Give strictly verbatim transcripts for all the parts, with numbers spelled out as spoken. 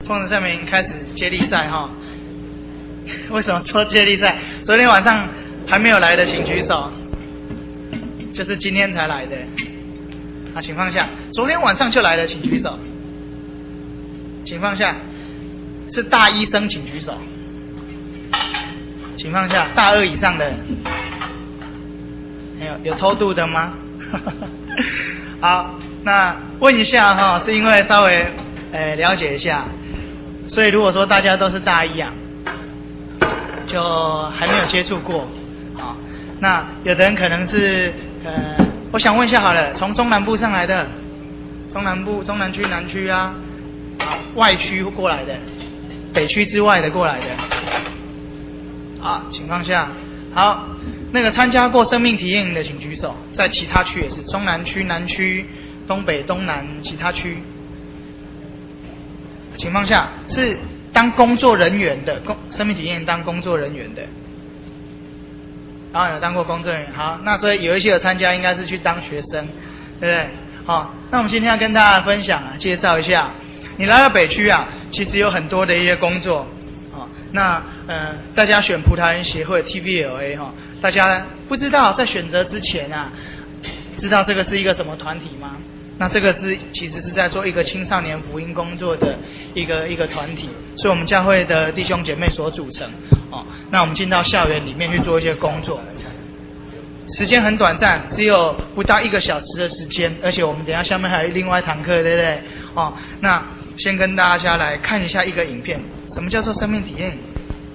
丰城圣明开始接力赛哈。为什么说接力赛？昨天晚上还没有来的请举手，就是今天才来的。啊，请放下。昨天晚上就来的请举手，请放下。是大一生请举手，请放下。大二以上的，有有偷渡的吗？好，那问一下哈，是因为稍微呃了解一下，所以如果说大家都是大一啊，就还没有接触过，好，那有的人可能是呃，我想问一下好了，从中南部上来的，中南部、中南区、南区啊，外区过来的。北区之外的过来的，啊，请放下。好，那个参加过生命体验营的请举手，在其他区也是，中南区、南区、东北、东南其他区，请放下。是当工作人员的，工生命体验当工作人员的，啊，有当过工作人员。好，那所以有一些有参加，应该是去当学生，对不对？好，那我们今天要跟大家分享啊，介绍一下。你来到北区啊，其实有很多的一些工作，啊，那呃，大家选葡萄园协会 T V L A 哈、哦，大家不知道在选择之前啊，知道这个是一个什么团体吗？那这个是其实是在做一个青少年福音工作的一个一个团体，是我们教会的弟兄姐妹所组成，哦，那我们进到校园里面去做一些工作。时间很短暂，只有不到一个小时的时间，而且我们等一下下面还有另外一堂课，对不对？哦，那先跟大家来看一下一个影片，什么叫做生命体验？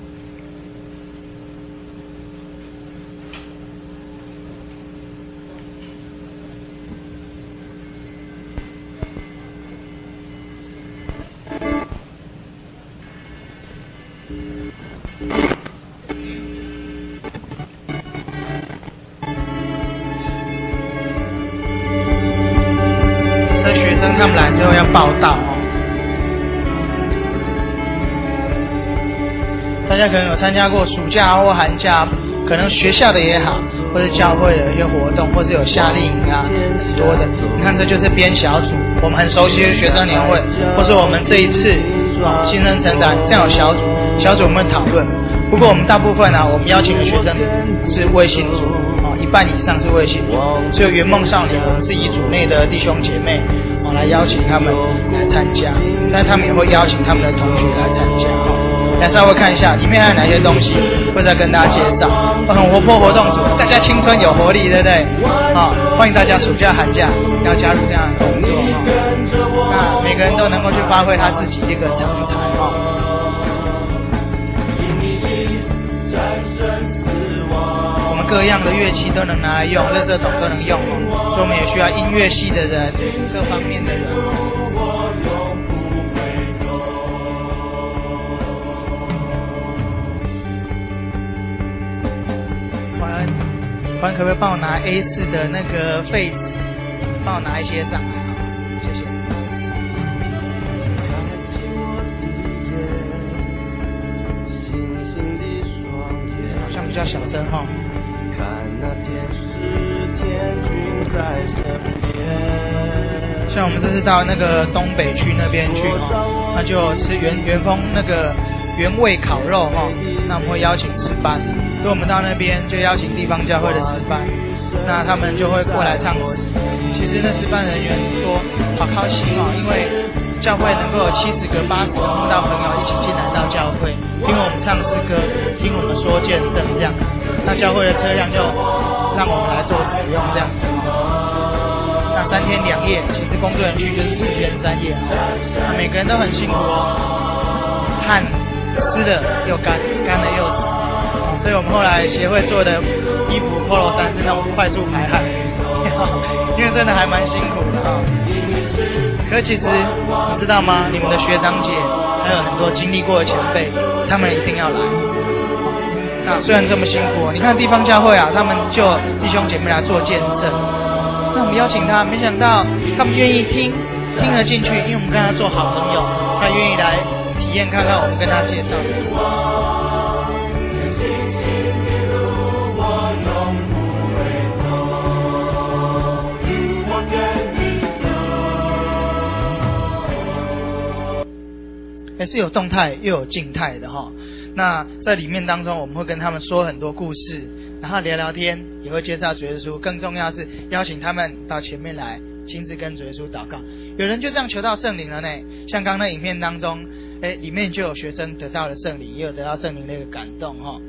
这学生他们来之后要报到哦。大家可能有参加过暑假或寒假，可能学校的也好，或者教会的一些活动，或者有夏令营啊，很多的。你看，这就是编小组，我们很熟悉的学生年会，或是我们这一次啊新生成长这样有小组，小组我们讨论。不过我们大部分啊，我们邀请的学生是微信组啊，一半以上是微信组。只有圆梦少年，我们是以组内的弟兄姐妹啊来邀请他们来参加，但他们也会邀请他们的同学来参加哈。来稍微看一下里面还有哪些东西，会再跟大家介绍。很活泼活动组，大家青春有活力，对不对？啊，欢迎大家暑假寒假要加入这样的工作哈。那每个人都能够去发挥他自己一个长才哈。我们各样的乐器都能拿来用，垃圾桶都能用哦，所以我们也需要音乐系的人，各方面的人哦。欢，可不可以帮我拿 A 四 的那个废纸，帮我拿一些上来，好吧？谢谢。好像比较小声哈。像我们这次到那个东北区那边去哈，那就吃原原丰那个原味烤肉哈，那我们会邀请诗班。所以我们到那边就邀请地方教会的诗班，那他们就会过来唱诗。其实那诗班人员说好开心哦，因为教会能够有七十个、八十个慕道朋友一起进来到教会，听我们唱诗歌，听我们说见证这样。那教会的车辆就让我们来做使用这样子。那三天两夜，其实工作人区就是四天三夜。那每个人都很辛苦哦，汗湿的又干，干的又湿。所以我们后来协会做的衣服 polo 衫是那种快速排汗，因为真的还蛮辛苦的哈、哦。可其实你知道吗？你们的学长姐还有很多经历过的前辈，他们一定要来。那虽然这么辛苦，你看地方教会啊，他们就弟兄姐妹来做见证。那我们邀请他，没想到他们愿意听，听了进去，因为我们跟他做好朋友，他愿意来体验看看我们跟他介绍的。 也是有动态又有静态的哈。那在里面当中，我们会跟他们说很多故事，然后聊聊天，也会介绍主耶稣。更重要是邀请他们到前面来，亲自跟主耶稣祷告。有人就这样求到圣灵了呢。像刚刚那影片当中，哎，里面就有学生得到了圣灵，也有得到圣灵的一个感动哈。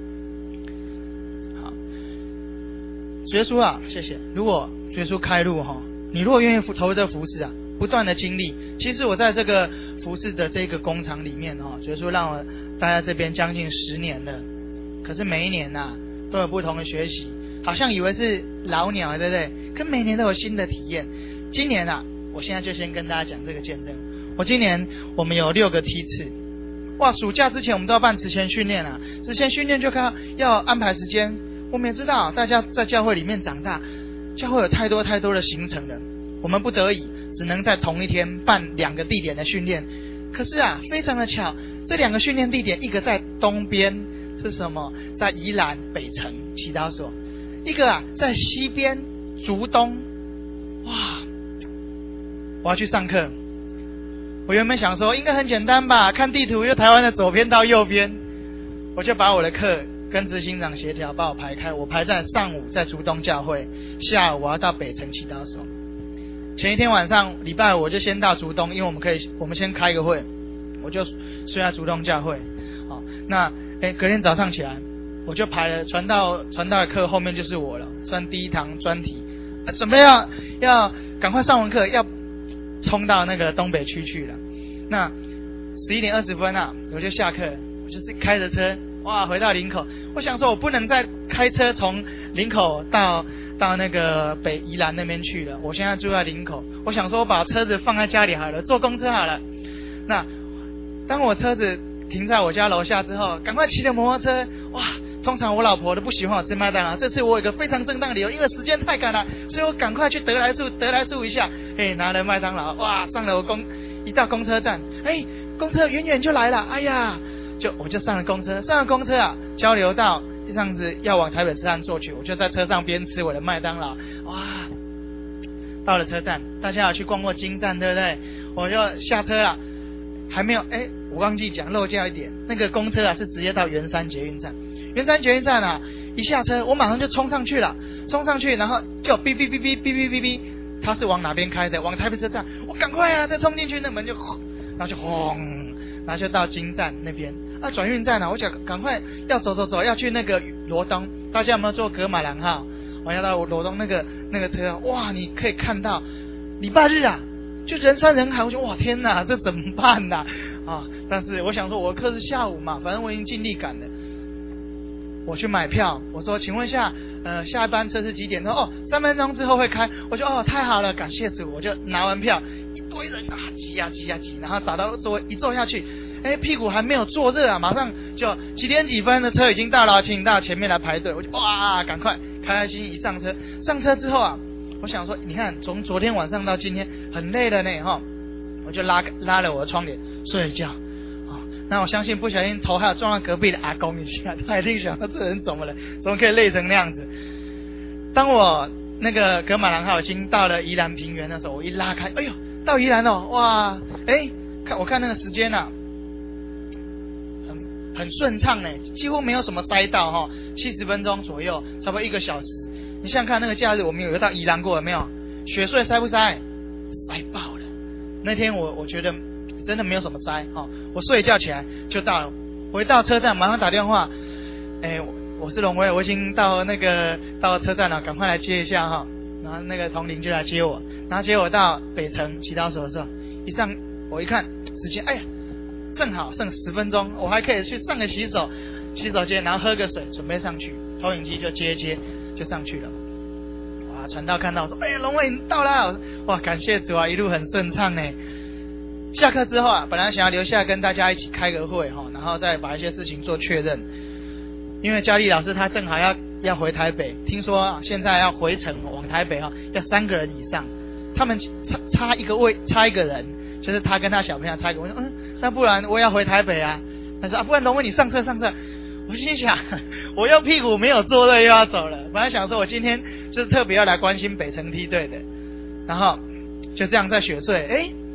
好，主耶稣啊，谢谢。如果主耶稣开路哈，你如果愿意投入这服事啊，不断的经历。其实我在这个服事的这个工厂里面哈，主耶稣让我待在这边将近十年了。可是每一年呐、啊，都有不同的学习，好像以为是老鸟，对不对？可每年都有新的体验。今年啊，我现在就先跟大家讲这个见证。我今年我们有六个梯次，哇！暑假之前我们都要办职前训练啊，职前训练就看要安排时间。我们也知道，大家在教会里面长大，教会有太多太多的行程了，我们不得已只能在同一天办两个地点的训练。可是啊，非常的巧，这两个训练地点，一个在东边是什么？在宜兰北城祈祷所，一个啊在西边竹东。哇！我要去上课。我原本想说应该很简单吧，看地图就台湾的左边到右边，我就把我的课跟执行长协调，把我排开。我排在上午在竹东教会，下午我要到北城祈祷所。前一天晚上礼拜五我就先到竹东，因为我们可以我们先开个会，我就睡在竹东教会。好，那诶隔天早上起来，我就排了传道传道的课，后面就是我了，算第一堂专题，啊、准备要要赶快上完课，要冲到那个东北区去了。那十一点二十分啊，我就下课，我就开着车，哇，回到林口。我想说，我不能再开车从林口到到那个北宜兰那边去了。我现在住在林口，我想说，我把车子放在家里好了，坐公车好了。那当我车子停在我家楼下之后，赶快骑着摩托车，哇！通常我老婆都不喜欢我吃麦当劳，这次我有一个非常正当的理由，因为时间太赶了，所以我赶快去得来速得来速一下，哎，拿了麦当劳，哇，上了我公一到公车站，哎，公车远远就来了，哎呀，就我就上了公车，上了公车啊，交流道这样子要往台北车站坐去，我就在车上边吃我的麦当劳，哇，到了车站，大家有去逛过金站对不对？我就下车了，还没有，哎，我忘记讲漏掉一点，那个公车啊是直接到圆山捷运站。圆山捷运站啊，一下车我马上就冲上去了，冲上去然后就哔哔哔哔哔哔哔哔，他是往哪边开的？往台北车站，我赶快啊，再冲进去，那门就，然后就轰，然后就到金站那边啊，转运站啊，我想赶快要走走走，要去那个罗东，大家有没有坐葛玛兰号？我要到罗东那个那个车，哇，你可以看到礼拜日啊，就人山人海，我就哇天哪，这怎么办呐？啊，但是我想说，我的课是下午嘛，反正我已经尽力赶了。我去买票，我说请问一下，呃，下一班车是几点？他说哦，三分钟之后会开。我就哦，太好了，感谢主。我就拿完票，一堆人啊挤呀挤呀挤，然后找到座位一坐下去，哎，屁股还没有坐热啊，马上就几点几分的车已经到了，请到前面来排队。我就哇，赶快开开心心一上车，上车之后啊，我想说，你看从昨天晚上到今天很累了呢哈，我就拉拉了我的窗帘睡了觉。那我相信不小心头还有撞到隔壁的阿公一下，他一定想到这人怎么了，怎么可以累成那样子。当我那个葛玛兰号已经到了宜兰平原的时候，我一拉开，哎呦，到宜兰了，哇，哎，看我看那个时间啊，很很顺畅呢，几乎没有什么塞到哈，七十分钟左右，差不多一个小时。你想想看那个假日，我们有到宜兰过有没有？雪隧塞不塞？塞爆了。那天我我觉得真的没有什么塞哈、哦，我睡一觉起来就到了，我一到车站马上打电话，哎，我是龙威，我已经到那个到车站了，赶快来接一下哈、哦。然后那个同龄就来接我，然后接我到北城祈祷所的时候，一上我一看时间，哎呀，正好剩十分钟，我还可以去上个洗手，洗手间，然后喝个水，准备上去，投影机就接一接就上去了。哇，传道看到说，哎呀，龙威你到了，哇，感谢主啊，一路很顺畅呢。下课之后啊，本来想要留下跟大家一起开个会哈，然后再把一些事情做确认。因为嘉丽老师他正好要要回台北，听说、啊、现在要回程往台北哈，要三个人以上，他们差差一个位差一个人，就是他跟他小朋友差一个。我说嗯，那不然我也要回台北啊。他说啊，不然龙威你上车上车。我心想，我又屁股没有坐热又要走了。本来想说我今天就是特别要来关心北城梯队的，然后就这样在雪隧，哎。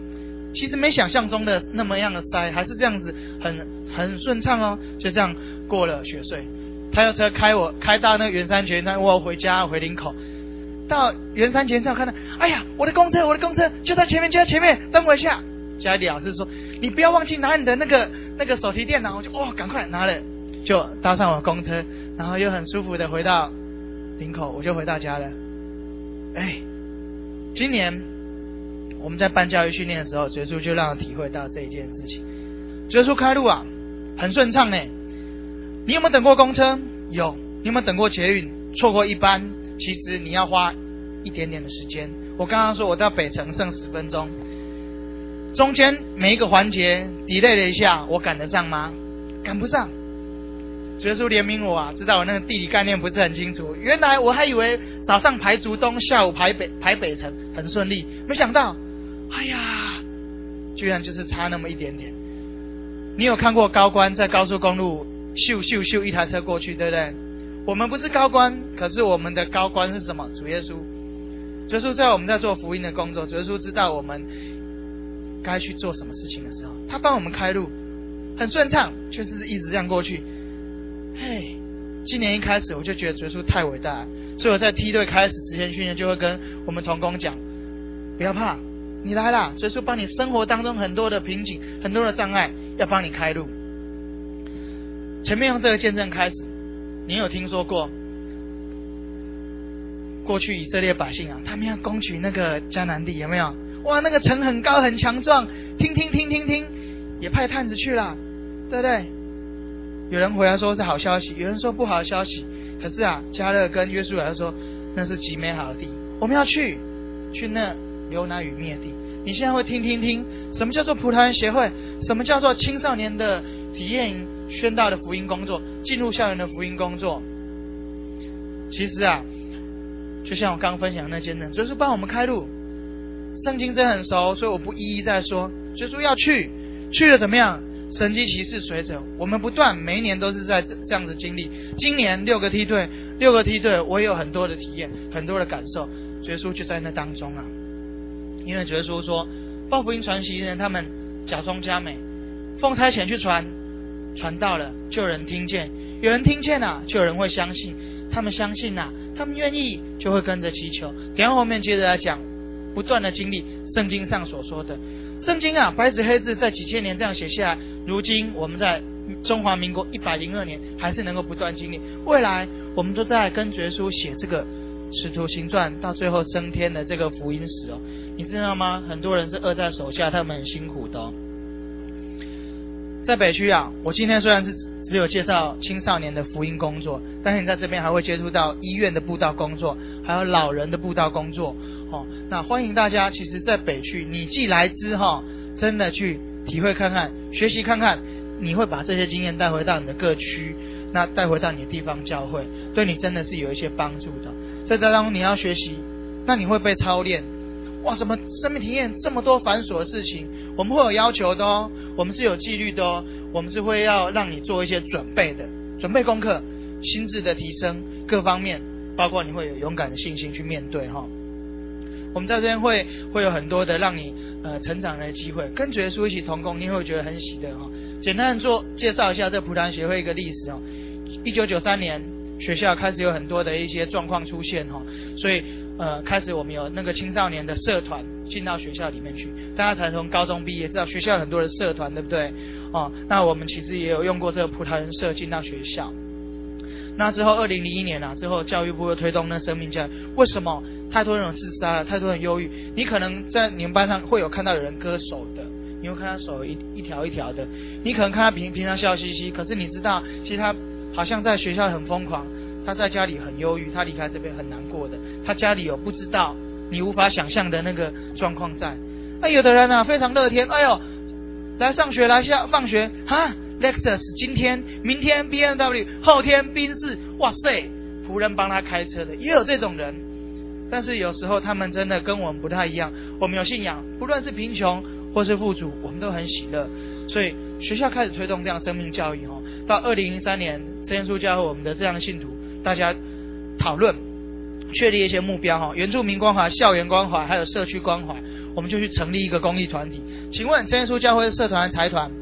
其实没想象中的那么样的塞，还是这样子很很顺畅哦，就这样过了雪隧。他有车开我开到那个圆山捷运站，我回家回林口，到圆山捷运站看到，哎呀，我的公车，我的公车就在前面，就在前面，等我一下。家里老师说，你不要忘记拿你的那个那个手提电脑，我就哦赶快拿了，就搭上我的公车，然后又很舒服的回到林口，我就回到家了。哎，今年我们在办教育训练的时候，觉叔就让我体会到这一件事情。觉叔开路啊，很顺畅呢。你有没有等过公车？有。你有没有等过捷运？错过一班，其实你要花一点点的时间。我刚刚说我到北城剩十分钟，中间每一个环节 delay 了一下，我赶得上吗？赶不上。觉叔怜悯我啊，知道我那个地理概念不是很清楚。原来我还以为早上排竹东，下午排北排北城很顺利，没想到，哎呀，居然就是差那么一点点。你有看过高官在高速公路咻咻咻一台车过去，对不对？我们不是高官，可是我们的高官是什么？主耶稣。主耶稣在我们在做福音的工作，主耶稣知道我们该去做什么事情的时候，他帮我们开路，很顺畅，却是一直这样过去。嘿，今年一开始我就觉得主耶稣太伟大了，所以我在梯队开始之前训练就会跟我们同工讲，不要怕，你来啦，主耶稣帮你生活当中很多的瓶颈，很多的障碍，要帮你开路。前面用这个见证开始，你有听说过过去以色列百姓啊，他们要攻取那个迦南地，有没有？哇，那个城很高很强壮，听听听听听，也派探子去了，对不对？有人回来说是好消息，有人说不好消息。可是啊，迦勒跟约书亚说那是极美好的地，我们要去，去那流奶与蜜的地。你现在会听听听，什么叫做葡萄园协会？什么叫做青少年的体验营宣道的福音工作？进入校园的福音工作？其实啊，就像我刚刚分享的那见证，就是帮我们开路。圣经真很熟，所以我不一一再说。所以说要去，去了怎么样？神迹奇事随着我们不断，每一年都是在这样子经历。今年六个梯队，六个梯队，我也有很多的体验，很多的感受。耶稣就在那当中啊，因为耶稣说，报福音传习人他们假装佳美，奉差遣去传，传到了就有人听见，有人听见啊，就有人会相信。他们相信啊，他们愿意就会跟着祈求。等一下后面接着来讲，不断的经历圣经上所说的。圣经啊，白纸黑字在几千年这样写下来，如今我们在中华民国一百零二年还是能够不断经历。未来我们都在跟耶稣写这个使徒行传到最后升天的这个福音史哦。你知道吗？很多人是握在手下，他们很辛苦的哦。在北区啊，我今天虽然是只有介绍青少年的福音工作，但是你在这边还会接触到医院的布道工作，还有老人的布道工作。哦，那欢迎大家，其实在北区，你既来之哈、哦，真的去体会看看，学习看看，你会把这些经验带回到你的各区，那带回到你的地方教会，对你真的是有一些帮助的。在这当中你要学习，那你会被操练。哇，怎么生命体验这么多繁琐的事情？我们会有要求的哦，我们是有纪律的哦，我们是会要让你做一些准备的，准备功课，心智的提升，各方面，包括你会有勇敢的信心去面对哈、哦。我们在这边会会有很多的让你呃成长的机会，跟主耶稣一起同工，你会觉得很喜乐哈、哦。简单的做介绍一下这葡萄协会一个历史哦。一九九三年学校开始有很多的一些状况出现哈、哦，所以呃开始我们有那个青少年的社团进到学校里面去，大家才从高中毕业，知道学校有很多的社团，对不对？哦，那我们其实也有用过这个葡萄园社进到学校。那之后二零零一年啊，之后教育部又推动那生命教育，为什么？太多人有自杀了，太多人忧郁。你可能在你们班上会有看到有人割手的，你会看他手一一条一条的。你可能看他平平常笑嘻嘻，可是你知道，其实他好像在学校很疯狂，他在家里很忧郁，他离开这边很难过的。他家里有不知道你无法想象的那个状况在。那有的人啊非常乐天，哎呦，来上学来下放学哈 ，Lexus 今天明天 B M W 后天宾士，哇塞，仆人帮他开车的，也有这种人。但是有时候他们真的跟我们不太一样，我们有信仰，不论是贫穷或是富足，我们都很喜乐。所以学校开始推动这样生命教育哦。到二零零三年，真耶稣教会我们的这样的信徒，大家讨论，确立一些目标哈，原住民关怀、校园关怀，还有社区关怀。 我们就去成立一个公益团体。请问真耶稣教会是社团还是财团？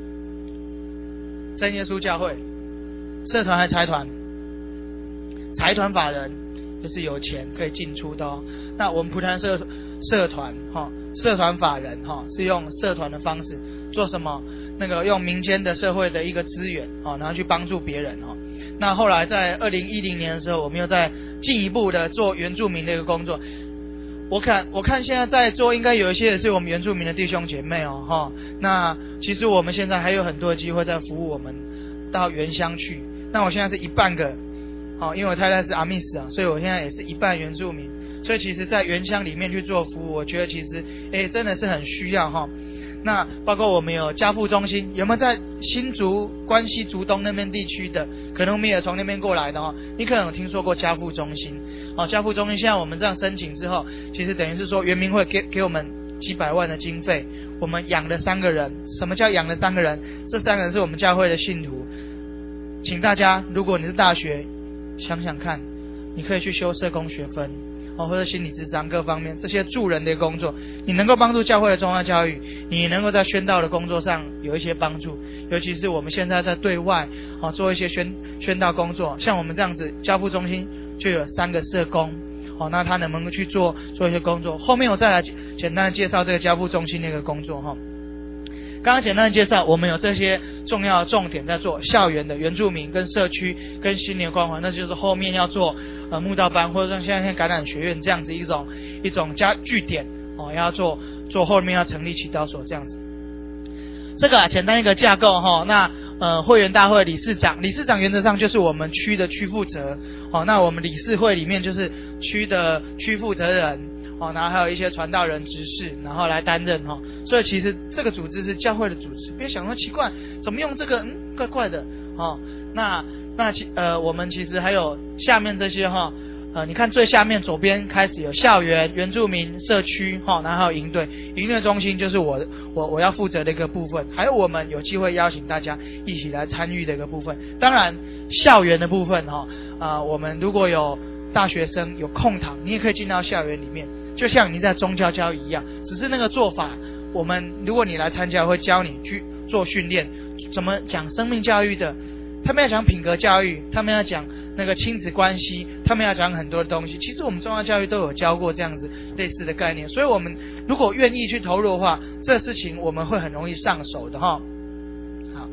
真耶稣教会社团还是财团？财团法人就是有钱可以进出的哦。那我们葡坛社社团哈、哦，社团法人哈、哦、是用社团的方式做什么？那个用民间的社会的一个资源哦，然后去帮助别人哦。那后来在二零一零年的时候，我们又在进一步的做原住民的一个工作。我看我看现在在做，应该有一些也是我们原住民的弟兄姐妹哦哈、哦。那其实我们现在还有很多的机会在服务我们到原乡去。那我现在是一半个。好、哦，因为我太太是阿密斯啊，所以我现在也是一半原住民，所以其实在原乡里面去做服务，我觉得其实诶真的是很需要哈、哦。那包括我们有家父中心，有没有在新竹、关西、竹东那边地区的？可能我们也从那边过来的哈、哦，你可能有听说过家父中心。哦，家父中心现在我们这样申请之后，其实等于是说原民会给给我们几百万的经费，我们养了三个人。什么叫养了三个人？这三个人是我们教会的信徒。请大家，如果你是大学，想想看，你可以去修社工学分哦，或者心理咨商各方面这些助人的工作，你能够帮助教会的宗教教育，你能够在宣道的工作上有一些帮助。尤其是我们现在在对外哦做一些宣宣道工作，像我们这样子，家父中心就有三个社工哦，那他能不能去做做一些工作？后面我再来简单的介绍这个家父中心那个工作哈、哦。刚刚简单的介绍，我们有这些重要的重点在做校园的原住民跟社区跟新年关怀，那就是后面要做呃慕道班，或者像现在感染学院这样子一种一种加据点哦，要做做后面要成立祈祷所这样子。这个、啊、简单一个架构哈、哦，那呃会员大会理事长，理事长原则上就是我们区的区负责哦，那我们理事会里面就是区的区负责人。哦，然后还有一些传道人、执事，然后来担任哈、哦。所以其实这个组织是教会的组织，别想说奇怪，怎么用这个？嗯，怪怪的哦。那那其呃，我们其实还有下面这些哈、哦，呃，你看最下面左边开始有校园、原住民社区哈、哦，然后还有营队，营队中心就是我我我要负责的一个部分，还有我们有机会邀请大家一起来参与的一个部分。当然，校园的部分哈、哦，啊、呃，我们如果有大学生有空堂，你也可以进到校园里面。就像你在宗教教育一样，只是那个做法，我们如果你来参加，会教你去做训练，怎么讲生命教育的，他们要讲品格教育，他们要讲那个亲子关系，他们要讲很多的东西。其实我们宗教教育都有教过这样子类似的概念，所以我们如果愿意去投入的话，这事情我们会很容易上手的哈。好，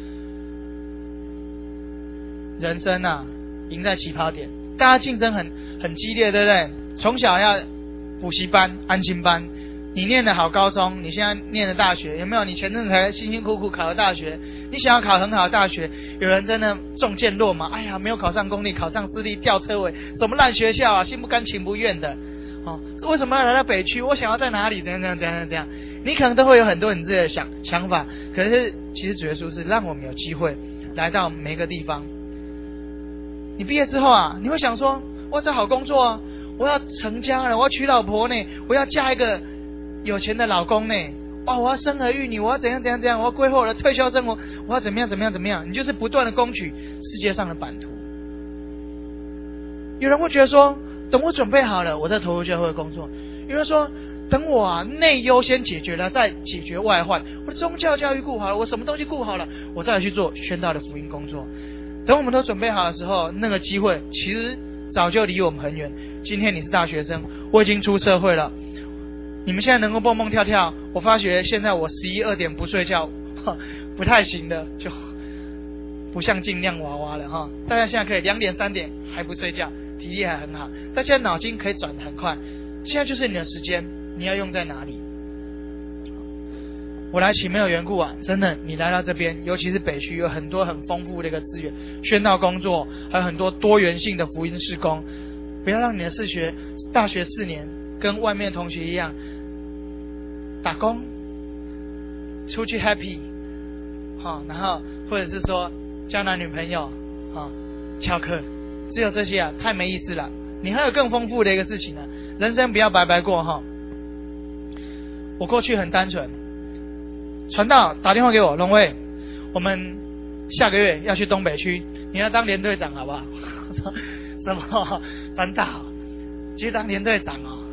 人生啊，赢在起跑点，大家竞争很很激烈，对不对？从小要补习班、安亲班，你念的好高中，你现在念的大学，有没有？你前阵子才辛辛苦苦考了大学，你想要考很好的大学，有人真的中箭落马，哎呀，没有考上公立，考上私立，吊车尾，什么烂学校啊，心不甘情不愿的，哦，为什么要来到北区？我想要在哪里？怎样怎样怎样怎样？你可能都会有很多你自己的想想法，可是其实主耶稣是让我们有机会来到每个地方。你毕业之后啊，你会想说，我找好工作啊。我要成家了，我要娶老婆呢，我要嫁一个有钱的老公呢，哇，我要生儿育女，我要怎样怎样怎样，我要规划我的退休生活，我要怎么样怎么样怎么样，你就是不断的攻取世界上的版图。有人会觉得说，等我准备好了，我再投入教会工作。有人说，等我啊内忧先解决了，再解决外患。我的宗教教育顾好了，我什么东西顾好了，我再来去做宣道的福音工作。等我们都准备好的时候，那个机会其实早就离我们很远。今天你是大学生，我已经出社会了。你们现在能够蹦蹦跳跳，我发觉现在我十一二点不睡觉，不太行的，就不像尽量娃娃了哈。大家现在可以两点三点还不睡觉，体力还很好，大家脑筋可以转得很快。现在就是你的时间，你要用在哪里？我来起没有缘故啊，真的，你来到这边，尤其是北区，有很多很丰富的一个资源，宣道工作，还有很多多元性的福音事工。不要让你的四学大学四年跟外面的同学一样，打工，出去 happy， 好、哦，然后或者是说交男女朋友，好、哦，翘课，只有这些啊，太没意思了。你还有更丰富的一个事情呢、啊，人生不要白白过哈、哦。我过去很单纯，传道打电话给我，龙威，我们下个月要去东北区，你要当连队长好不好？什么传道去当连队长哦，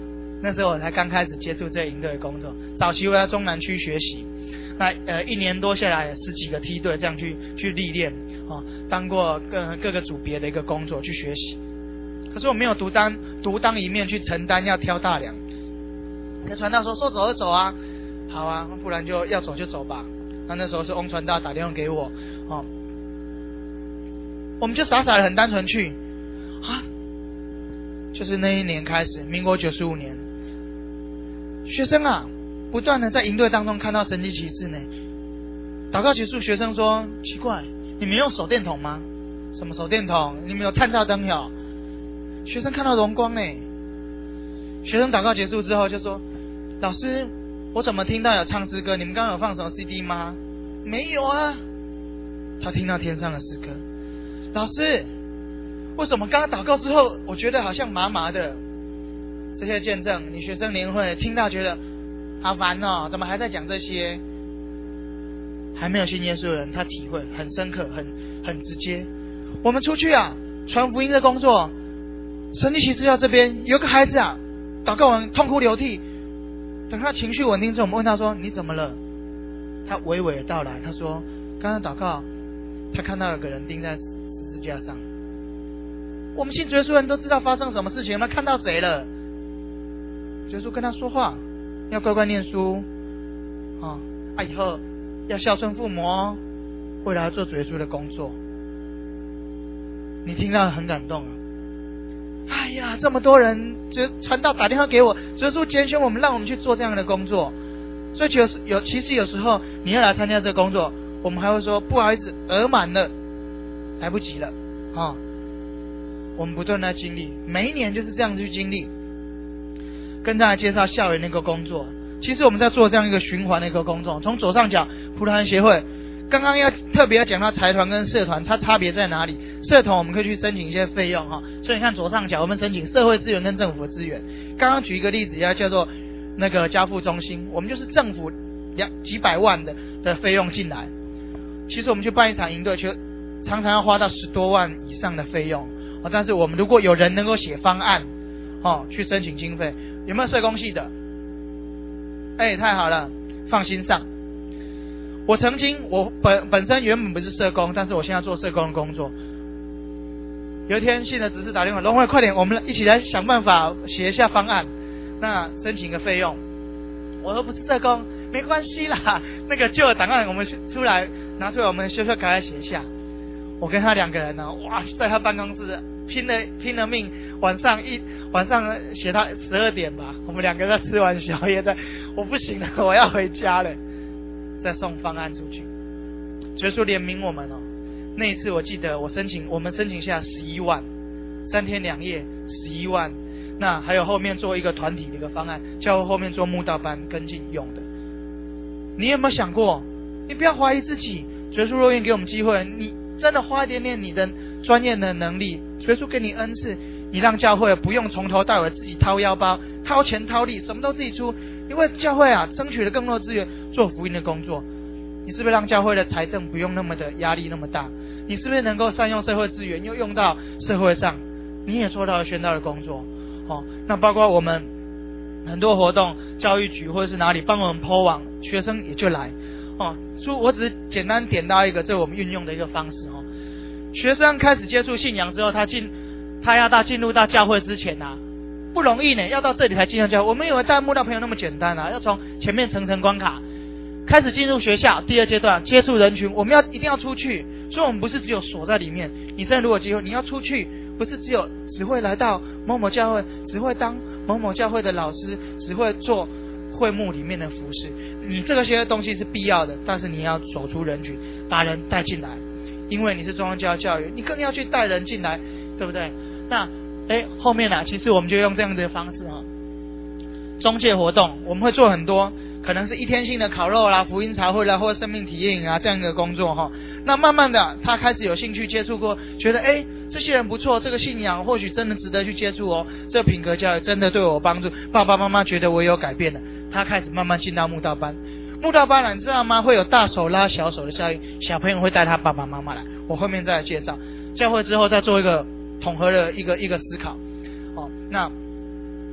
那时候我才刚开始接触这个营队的工作。早期我在中南区学习，那呃一年多下来，十几个梯队这样去去历练，哦，当过各各个组别的一个工作去学习。可是我没有独当独当一面去承担要挑大梁。跟传道说说走就走啊，好啊，不然就要走就走吧。那那时候是翁传道打电话给我，哦，我们就傻傻的很单纯去啊，就是那一年开始，民国九十五年，学生啊，不断的在营队当中看到神迹奇事呢。祷告结束，学生说：“奇怪，你们用手电筒吗？什么手电筒？你们有探照灯哟？”学生看到荣光呢。学生祷告结束之后就说：“老师，我怎么听到有唱诗歌？你们刚刚有放什么 C D 吗？”“没有啊。”他听到天上的诗歌。“老师，为什么刚刚祷告之后，我觉得好像麻麻的？”这些见证，你学生联会听到觉得好烦哦，怎么还在讲这些？还没有信耶稣的人，他体会很深刻，很很直接。我们出去啊，传福音的工作，神迹奇事要这边有个孩子啊，祷告完痛哭流涕，等他情绪稳定之后，我们问他说：“你怎么了？”他娓娓的道来，他说：“刚刚祷告，他看到有个人钉在十字架上。我们信主耶稣的人都知道发生什么事情，他看到谁了？耶稣跟他说话，要乖乖念书，啊，啊以后要孝顺父母哦，未来要做主耶稣的工作。”你听到很感动啊！哎呀，这么多人就传道打电话给我，主耶稣拣选我们，让我们去做这样的工作。所以有有其实有时候你要来参加这个工作，我们还会说不好意思，额满了，来不及了啊、哦！我们不断的经历，每一年就是这样去经历。跟大家介绍校园那个工作，其实我们在做这样一个循环的一个工作。从左上角葡萄园协会，刚刚要特别要讲到财团跟社团，它差别在哪里？社团我们可以去申请一些费用哈，所以你看左上角我们申请社会资源跟政府的资源。刚刚举一个例子，要叫做那个家父中心，我们就是政府两几百万的的费用进来。其实我们去办一场营队，就常常要花到十多万以上的费用哦。但是我们如果有人能够写方案哦，去申请经费，有没有社工系的？哎，太好了，放心上。我曾经，我本本身原本不是社工，但是我现在做社工的工作。有一天，信的执事打电话，龙慧，快点，我们一起来想办法写一下方案，那申请个费用。我说不是社工，没关系啦，那个旧的档案我们出来拿出来，我们修修改改写一下。我跟他两个人呢，哇，在他办公室拼了拼了命，晚上一晚上写到十二点吧，我们两个在吃完宵夜，在我不行了，我要回家了。再送方案出去，所以说怜悯我们哦。那一次我记得我申请，我们申请下十一万，三天两夜十一万。那还有后面做一个团体的一个方案，叫后面做慕道班跟进用的。你有没有想过？你不要怀疑自己，主耶稣若愿给我们机会，你真的花一点点你的专业的能力，主耶稣给你恩赐，你让教会不用从头到尾自己掏腰包、掏钱掏力，什么都自己出。因为教会啊，争取了更多资源做福音的工作，你是不是让教会的财政不用那么的压力那么大？你是不是能够善用社会资源，又用到社会上？你也做到了宣道的工作，哦，那包括我们很多活动，教育局或者是哪里帮我们 po 网，学生也就来，哦，所以我只是简单点到一个，这是我们运用的一个方式哦。学生开始接触信仰之后，他进，他要到进入到教会之前啊。不容易呢，要到这里才进入教会。我们以为带慕道朋友那么简单啊，要从前面层层关卡开始进入学校。第二阶段接触人群，我们要一定要出去，所以我们不是只有锁在里面。你真的如果机会，你要出去，不是只有只会来到某某教会，只会当某某教会的老师，只会做会幕里面的服事。你这些东西是必要的，但是你要走出人群，把人带进来，因为你是中央教教育，你更要去带人进来，对不对？那。哎，后面啊，其实我们就用这样的方式啊，中介活动我们会做很多，可能是一天性的烤肉啦、福音茶会啦，或者生命体验营啊这样的工作哈。那慢慢的，他开始有兴趣接触过，觉得哎，这些人不错，这个信仰或许真的值得去接触哦。这个品格教育真的对我有帮助，爸爸妈妈觉得我有改变了，他开始慢慢进到慕道班。慕道班了，你知道吗？会有大手拉小手的效应，小朋友会带他爸爸妈妈来，我后面再来介绍。教会之后再做一个统合的一个一个思考，哦，那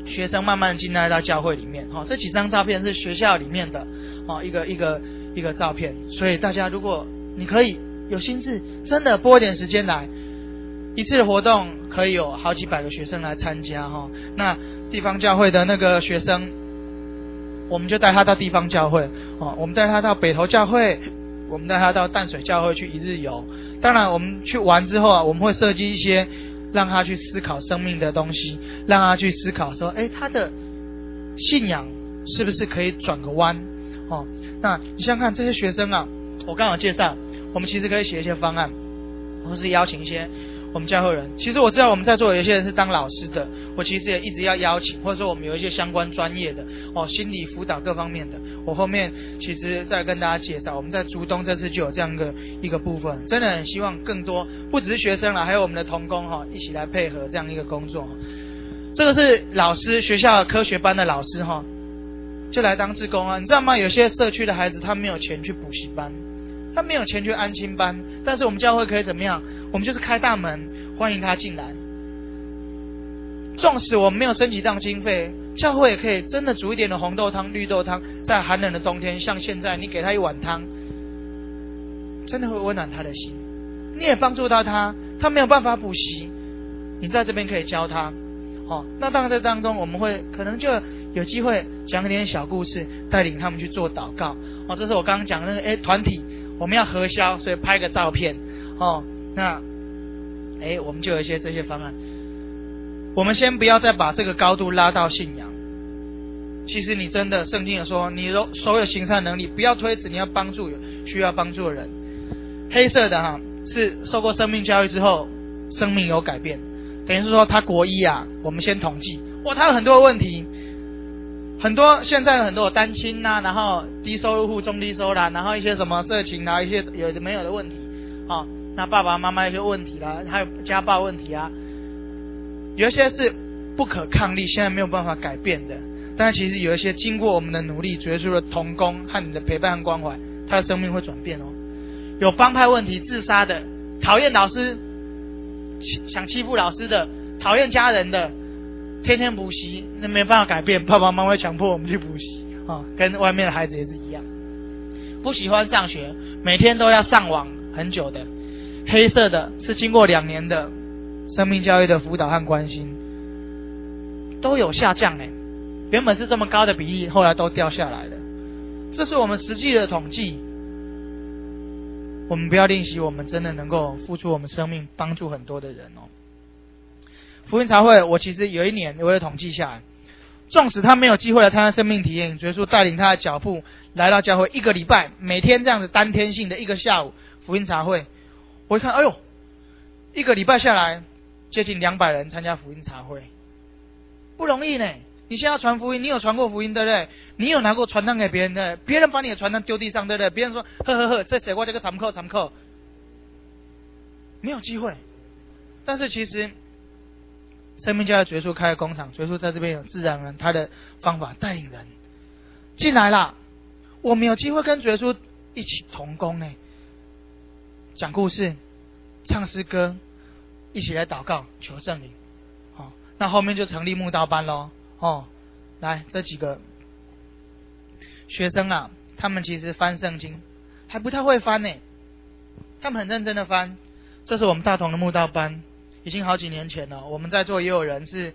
学生慢慢进来到教会里面。哦，这几张照片是学校里面的哦，一个一个一个照片。所以大家如果你可以有心志，真的拨一点时间来，一次的活动可以有好几百个学生来参加哈、哦。那地方教会的那个学生，我们就带他到地方教会哦，我们带他到北投教会，我们带他到淡水教会去一日游。当然我们去玩之后啊，我们会设计一些让他去思考生命的东西，让他去思考说，诶，他的信仰是不是可以转个弯哦？那你想想看，这些学生啊，我刚好介绍，我们其实可以写一些方案，或是邀请一些我们教会人。其实我知道我们在座有一些人是当老师的，我其实也一直要邀请，或者说我们有一些相关专业的哦，心理辅导各方面的，我后面其实再跟大家介绍。我们在竹东这次就有这样一个一个部分，真的很希望更多不只是学生啦，还有我们的同工哈、哦，一起来配合这样一个工作。这个是老师，学校科学班的老师哈、哦，就来当志工啊。你知道吗？有些社区的孩子他没有钱去补习班，他没有钱去安亲班，但是我们教会可以怎么样？我们就是开大门欢迎他进来。纵使我们没有申请到经费，教会也可以真的煮一点的红豆汤、绿豆汤，在寒冷的冬天，像现在你给他一碗汤，真的会温暖他的心。你也帮助到他，他没有办法补习，你在这边可以教他。哦，那当然在当中我们会可能就有机会讲一点小故事，带领他们去做祷告。哦，这是我刚刚讲的那个，诶，团体我们要核销，所以拍个照片。哦，那诶，我们就有一些这些方案。我们先不要再把这个高度拉到信仰。其实你真的，圣经有说，你所有行善能力不要推辞，你要帮助需要帮助的人。黑色的哈是受过生命教育之后，生命有改变，等于是说他国一啊，我们先统计，哇，他有很多问题，很多现在有很多有单亲啊，然后低收入户、中低收入啦，然后一些什么色情啊，一些有的没有的问题，哦，那爸爸妈妈一些问题啦，还有家暴问题啊，有一些是不可抗力，现在没有办法改变的。但其实有一些经过我们的努力，结出了同工和你的陪伴和关怀，他的生命会转变哦。有帮派问题、自杀的，讨厌老师、想欺负老师的，讨厌家人的，天天补习，那没办法改变，爸爸妈妈会强迫我们去补习啊、哦，跟外面的孩子也是一样。不喜欢上学，每天都要上网很久的。黑色的是经过两年的生命教育的辅导和关心，都有下降诶。原本是这么高的比例，后来都掉下来了。这是我们实际的统计。我们不要吝惜，我们真的能够付出我们生命，帮助很多的人哦。福音茶会，我其实有一年我有统计下来，纵使他没有机会来参加生命体验，耶稣带领他的脚步来到教会一个礼拜，每天这样子单天性的一个下午福音茶会，我一看，哎呦，一个礼拜下来，接近两百人参加福音茶会，不容易呢。你现在要传福音，你有传过福音对不对？你有拿过传单给别人的，别人把你的传单丢地上对不对？别人说呵呵呵，这写过这个参考参考，没有机会。但是其实生命教育耶稣开了工厂，耶稣在这边有自然而然他的方法带领人进来了，我们有机会跟耶稣一起同工呢，讲故事、唱诗歌，一起来祷告求圣灵。哦，那后面就成立慕道班咯。哦，来这几个学生啊，他们其实翻圣经还不太会翻呢，他们很认真的翻。这是我们大同的慕道班，已经好几年前了。我们在座也有人是，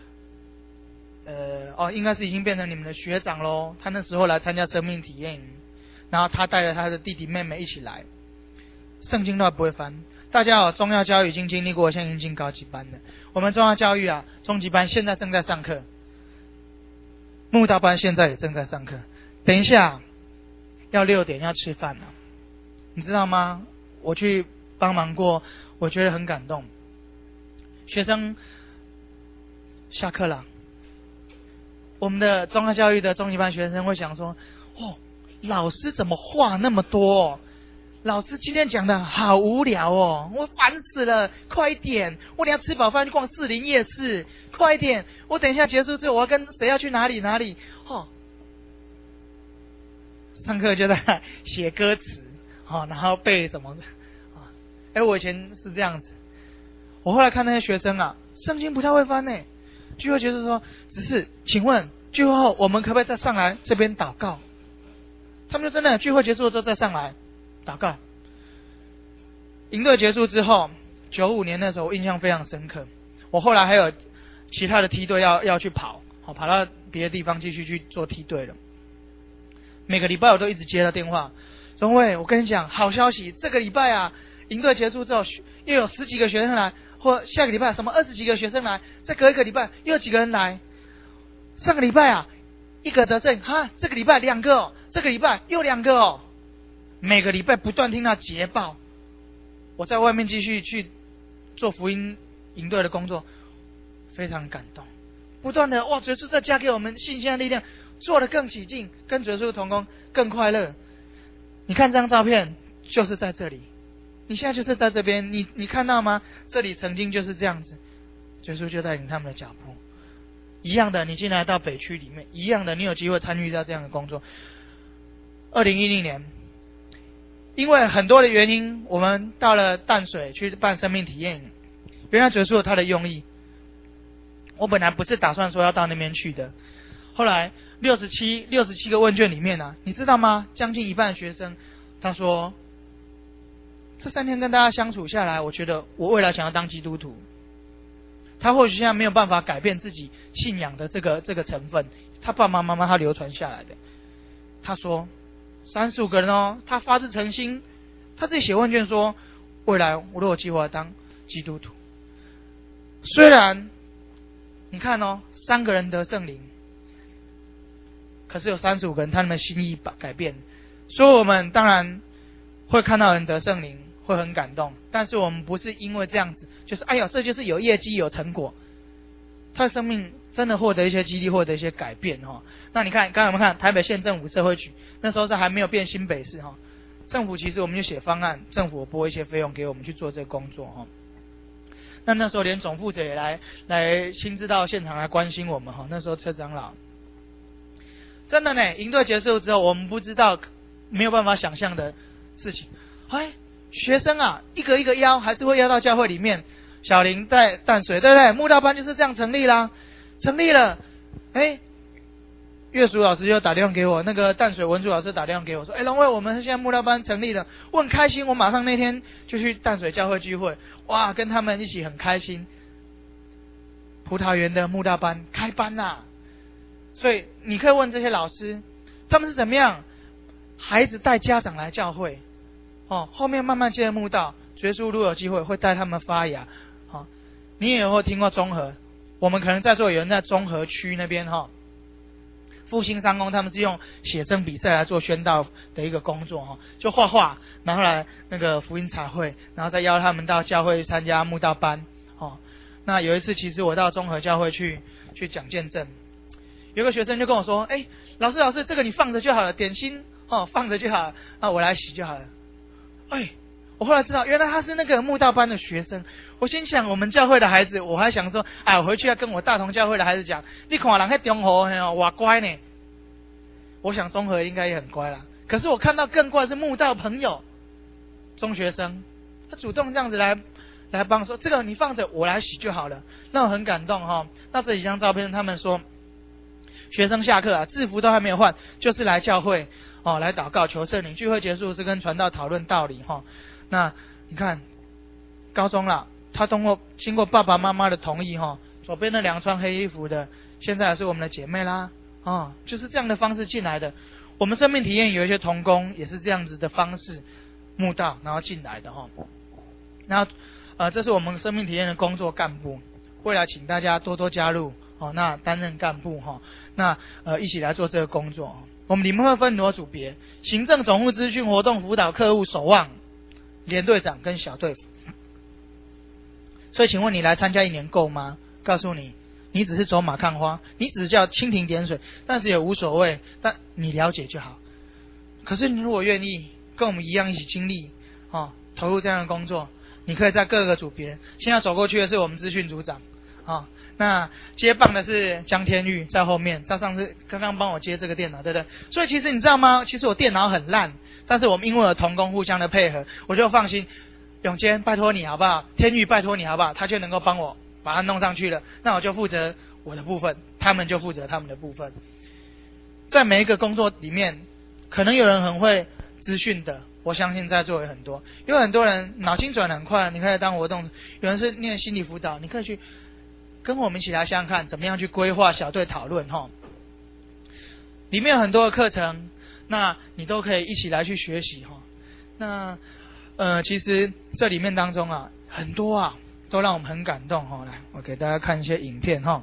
呃，哦，应该是已经变成你们的学长咯。他那时候来参加生命体验营，然后他带着他的弟弟妹妹一起来，圣经都还不会翻。大家有中药教育已经经历过，现在已经进高级班了。我们中药教育啊，中级班现在正在上课。慕道班现在也正在上课，等一下要六点要吃饭了，你知道吗？我去帮忙过，我觉得很感动。学生下课了，我们的中央教育的中级班学生会想说：哦，老师怎么话那么多？老师今天讲的好无聊哦，我烦死了！快一点，我等一下吃饱饭去逛士林夜市，快一点！我等一下结束之后，我要跟谁要去哪里哪里？哦，上课就在写歌词，哦，然后背什么的啊？哎，我以前是这样子，我后来看那些学生啊，圣经不太会翻呢， 聚会结束说，只是请问聚会后我们可不可以再上来这边祷告？他们就真的聚会结束之后再上来祷告。营队结束之后，九五年那时候我印象非常深刻。我后来还有其他的梯队要要去跑，好跑到别的地方继续去做梯队了。每个礼拜我都一直接到电话，荣伟，我跟你讲好消息，这个礼拜啊，营队结束之后又有十几个学生来，或下个礼拜什么二十几个学生来，再隔一个礼拜又有几个人来。上个礼拜啊，一个得胜，哈，这个礼拜两个哦，这个礼拜又两个哦。每个礼拜不断听到捷报，我在外面继续去做福音营队的工作，非常感动。不断的哇，主耶稣在加给我们信心的力量，做得更起劲，跟主耶稣同工更快乐。你看这张照片，就是在这里，你现在就是在这边，你你看到吗？这里曾经就是这样子，主耶稣就带领他们的脚步。一样的，你进来到北区里面，一样的，你有机会参与到这样的工作。二零一零年。因为很多的原因，我们到了淡水去办生命体验营。原来主耶稣有他的用意，我本来不是打算说要到那边去的。后来六十七六十七个问卷里面啊，你知道吗？将近一半学生他说，这三天跟大家相处下来，我觉得我未来想要当基督徒。他或许现在没有办法改变自己信仰的这个这个成分，他爸爸妈妈他流传下来的。他说三十五个人哦，他发自诚心，他自己写问卷说，未来我都有计划当基督徒。虽然你看哦，三个人得圣灵，可是有三十五个人他们心意改变，所以我们当然会看到人得圣灵，会很感动，但是我们不是因为这样子，就是哎呦，这就是有业绩有成果，他的生命真的获得一些激励，获得一些改变哈。那你看，刚才我们看台北县政府社会局，那时候是还没有变新北市哈，政府其实我们就写方案，政府拨一些费用给我们去做这个工作哈。那那时候连总负责也来来亲自到现场来关心我们哈。那时候车长老真的呢，营队结束之后，我们不知道没有办法想象的事情，哎，学生啊，一个一个邀，还是会邀到教会里面。小林在淡水，对不对？慕道班就是这样成立啦，成立了，哎，岳淑老师就打电话给我，那个淡水文主老师打电话给我说，哎，龙卫，我们现在慕道班成立了，我很开心，我马上那天就去淡水教会聚会，哇，跟他们一起很开心。葡萄园的慕道班开班啦、啊，所以你可以问这些老师，他们是怎么样，孩子带家长来教会，哦，后面慢慢接着慕道，主耶稣如果有机会会带他们发芽。好，你也有听过中和，我们可能在座有人在中和区那边哈，复兴商工他们是用写生比赛来做宣道的一个工作哈，就画画，然后来那个福音彩会，然后再邀他们到教会参加慕道班。哦，那有一次其实我到中和教会去去讲见证，有个学生就跟我说，哎，老师老师，这个你放着就好了，点心哦放着就好了，啊我来洗就好了。哎，我后来知道，原来他是那个慕道班的学生。我心想，我们教会的孩子，我还想说，哎，我回去要跟我大同教会的孩子讲，你看人在中和哦，哇乖呢。我想中和应该也很乖啦。可是我看到更怪的是慕道朋友，中学生，他主动这样子来来帮说，这个你放着，我来洗就好了。那我很感动哈、哦。那这几张照片，他们说，学生下课啊，制服都还没有换，就是来教会哦，来祷告求圣灵。聚会结束是跟传道讨论道理哈、哦。那你看，高中了，他通过经过爸爸妈妈的同意哈，左边那两穿黑衣服的，现在是我们的姐妹啦，哦，就是这样的方式进来的。我们生命体验有一些同工也是这样子的方式慕道然后进来的哈。然后呃，这是我们生命体验的工作干部，未来请大家多多加入哦，那担任干部哈，那呃一起来做这个工作。我们里面会分很多组别，行政总务、资讯、活动、辅导、客户、守望、连队长跟小队。所以请问你来参加一年够吗？告诉你，你只是走马看花，你只是叫蜻蜓点水，但是也无所谓，但你了解就好。可是你如果愿意跟我们一样一起经历哦，投入这样的工作，你可以在各个组别。现在走过去的是我们资讯组长啊、哦，那接棒的是江天玉在后面，他上次刚刚帮我接这个电脑，对不对？所以其实你知道吗？其实我电脑很烂，但是我们因为有同工互相的配合，我就放心。永坚，拜托你好不好？天玉，拜托你好不好？他就能够帮我把它弄上去了。那我就负责我的部分，他们就负责他们的部分。在每一个工作里面，可能有人很会资讯的，我相信在座有很多，有很多人脑筋转得很快，你可以当活动，有人是念心理辅导，你可以去跟我们一起来想想看，怎么样去规划小队讨论哈。里面有很多的课程，那你都可以一起来去学习哈。那呃，其实这里面当中啊，很多啊，都让我们很感动哈。来，我给大家看一些影片哈。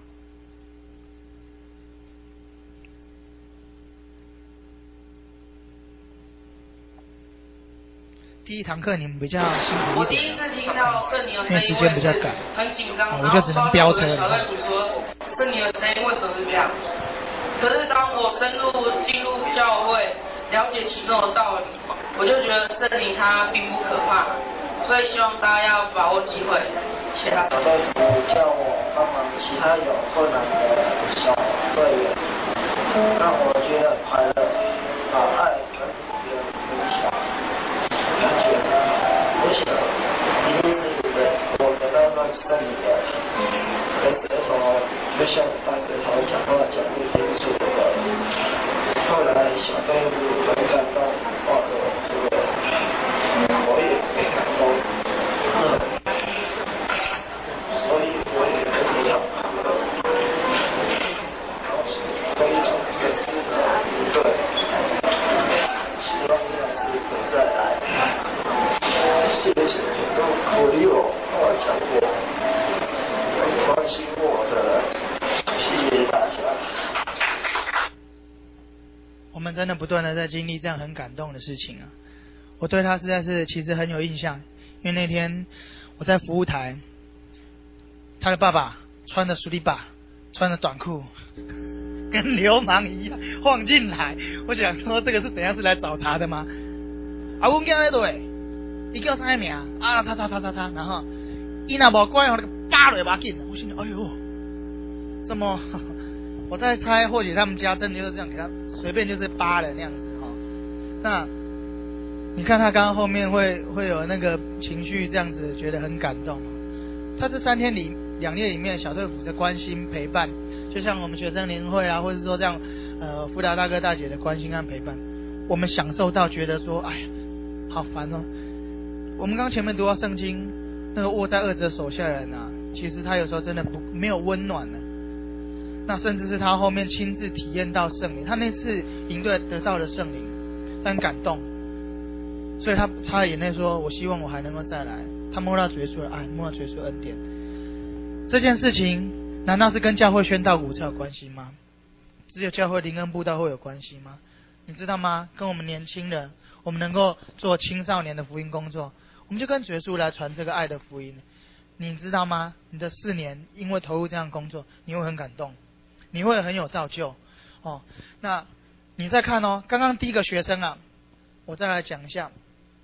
第一堂课你们比较辛苦一点，我第一次听到圣灵的声音，因为时间比较赶，很紧张，我就只能飙车。小队主说圣灵的声音为什么是这样？可是当我深入进入教会，了解其中的道理，我就觉得圣灵它并不可怕，所以希望大家要把握机会。谢谢大家。小队主叫我帮忙其他有困难的小队员，让我觉得很快乐，把爱跟别人分享。感觉我想一定是对我得到上圣灵的的舌头，就像大舌头讲话讲不清楚的。后来小队伍很感动，抱着这个，我也被感动，所以我也跟你要哭了。所以这是对，希望下次会再来。谢谢你都鼓励我，我讲过，关心我的，谢谢大家。我们真的不断的在经历这样很感动的事情啊！我对他实在是其实很有印象，因为那天我在服务台，他的爸爸穿着苏利巴，穿着短裤，跟流氓一样晃进来。我想说这个是怎样，是来找茬的吗？啊，我们家那对。伊叫啥名啊？他他他他他，然后伊那无乖，我那个扒落把紧，我心里哎呦，这么，我在猜，或许他们家真的就是这样，给他随便就是扒了那样子哈。那你看他刚刚后面会会有那个情绪，这样子觉得很感动。他这三天里两夜里面，小队辅的关心陪伴，就像我们学生联会啊，或者说这样呃辅导大哥大姐的关心和陪伴，我们享受到，觉得说哎呀，好烦哦。我们刚前面读到圣经，那个握在恶者手下的人啊，其实他有时候真的不没有温暖了。那甚至是他后面亲自体验到圣灵，他那次营队得到了圣灵，他很感动，所以他擦着眼泪说：“我希望我还能够再来。”他摸到主耶稣的爱，摸到主耶稣的恩典。这件事情难道是跟教会宣道谷才有关系吗？只有教会灵恩布道会有关系吗？你知道吗？跟我们年轻人，我们能够做青少年的福音工作。我们就跟主耶稣来传这个爱的福音，你知道吗？你的四年因为投入这样工作，你会很感动，你会很有造就哦。那你再看哦，刚刚第一个学生啊，我再来讲一下，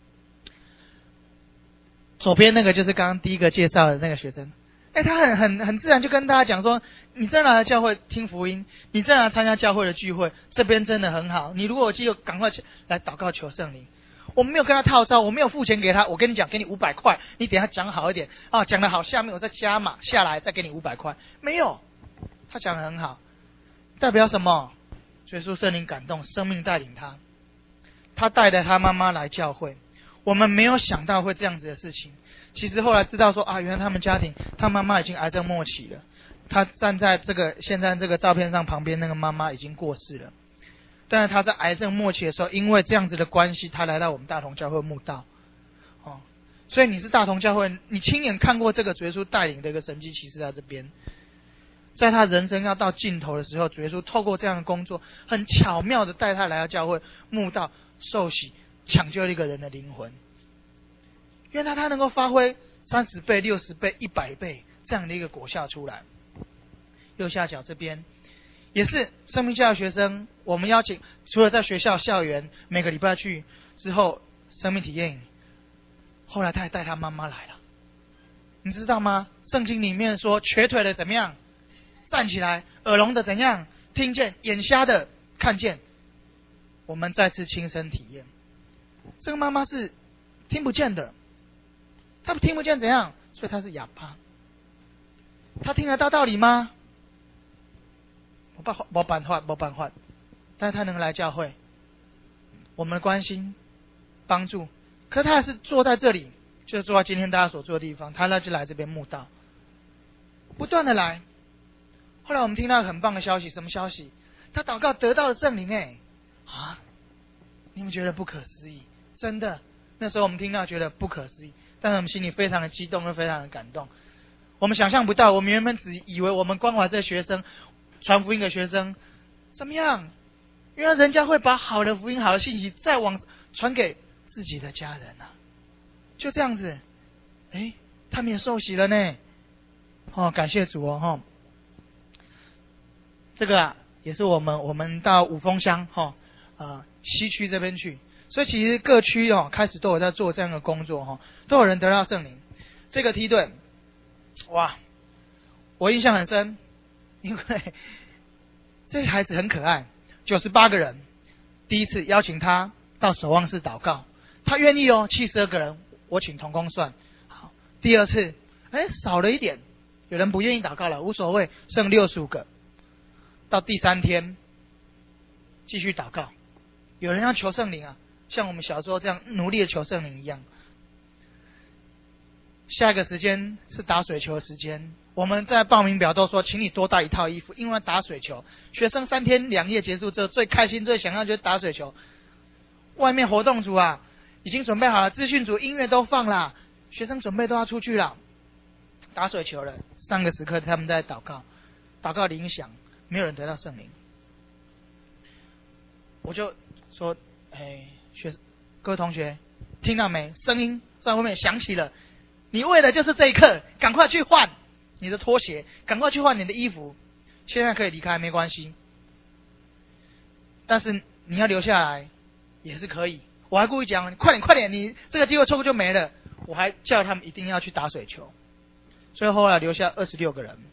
左边那个就是刚刚第一个介绍的那个学生，哎，他很很很自然就跟大家讲说，你真的来教会听福音，你真的来参加教会的聚会，这边真的很好，你如果有机会赶快来祷告求圣灵。我没有跟他套招，我没有付钱给他。我跟你讲，给你五百块，你等一下讲好一点啊，讲得好，下面我再加码下来，再给你五百块。没有，他讲得很好，代表什么？所以说圣灵感动，生命带领他，他带着他妈妈来教会。我们没有想到会这样子的事情。其实后来知道说啊，原来他们家庭，他妈妈已经癌症末期了。他站在这个现在这个照片上旁边那个妈妈已经过世了。但是他在癌症末期的时候，因为这样子的关系，他来到我们大同教会慕道，哦，所以你是大同教会，你亲眼看过这个主耶稣带领的一个神迹奇事在这边，在他人生要到尽头的时候，主耶稣透过这样的工作，很巧妙的带他来到教会慕道、受洗，抢救一个人的灵魂。原来他能够发挥三十倍、六十倍、一百倍这样的一个果效出来。右下角这边。也是生命教育学生，我们邀请除了在学校校园每个礼拜去之后生命体验营，后来他还带他妈妈来了。你知道吗？圣经里面说瘸腿的怎么样站起来，耳聋的怎样听见，眼瞎的看见。我们再次亲身体验，这个妈妈是听不见的，她听不见怎样，所以她是哑巴。她听得到道理吗？ 没办法，没办法，没办法。但是他能来教会，我们的关心、帮助，可是他还是坐在这里，就是坐在今天大家所坐的地方，他那就来这边慕道，不断的来。后来我们听到很棒的消息，什么消息？他祷告得到了圣灵，哎，啊，你们觉得不可思议？真的，那时候我们听到觉得不可思议，但是我们心里非常的激动，又非常的感动。我们想象不到，我们原本只以为我们关怀这学生、传福音的学生怎么样，原来人家会把好的福音、好的信息再往传给自己的家人啊！就这样子，哎，他们也受洗了呢。哦，感谢主哦，哈、哦。这个啊，也是我们我们到五峰乡哈啊、呃、西区这边去，所以其实各区哦开始都有在做这样的工作哈、哦，都有人得到圣灵。这个梯队，哇，我印象很深，因为这孩子很可爱，九十八个人，第一次邀请他到守望室祷告，他愿意哦，七十二个人我请同工算好。第二次，哎少了一点，有人不愿意祷告了，无所谓，剩六十五个。到第三天，继续祷告，有人要求圣灵啊，像我们小时候这样努力的求圣灵一样。下一个时间是打水球的时间，我们在报名表都说，请你多带一套衣服，因为打水球。学生三天两夜结束之后，最开心、最想要就是打水球。外面活动组啊，已经准备好了，资讯组音乐都放了，学生准备都要出去了，打水球了。上个时刻他们在祷告，祷告铃响。没有人得到圣灵，我就说：“哎，学各位同学，听到没？声音在外面响起了。你为的就是这一刻，赶快去换你的拖鞋，赶快去换你的衣服。现在可以离开，没关系。但是你要留下来也是可以。我还故意讲，快点快点，你这个机会错过就没了。我还叫他们一定要去打水球，所以后来留下二十六个人。”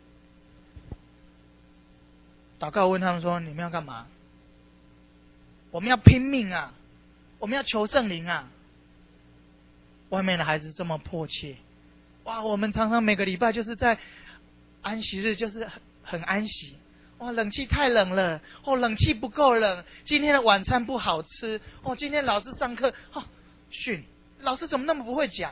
祷告问他们说：“你们要干嘛？”我们要拼命啊！我们要求圣灵啊！外面的孩子这么迫切，哇！我们常常每个礼拜就是在安息日，就是很很安息。哇，冷气太冷了，哦，冷气不够冷。今天的晚餐不好吃，哦，今天老师上课，哦，训老师怎么那么不会讲？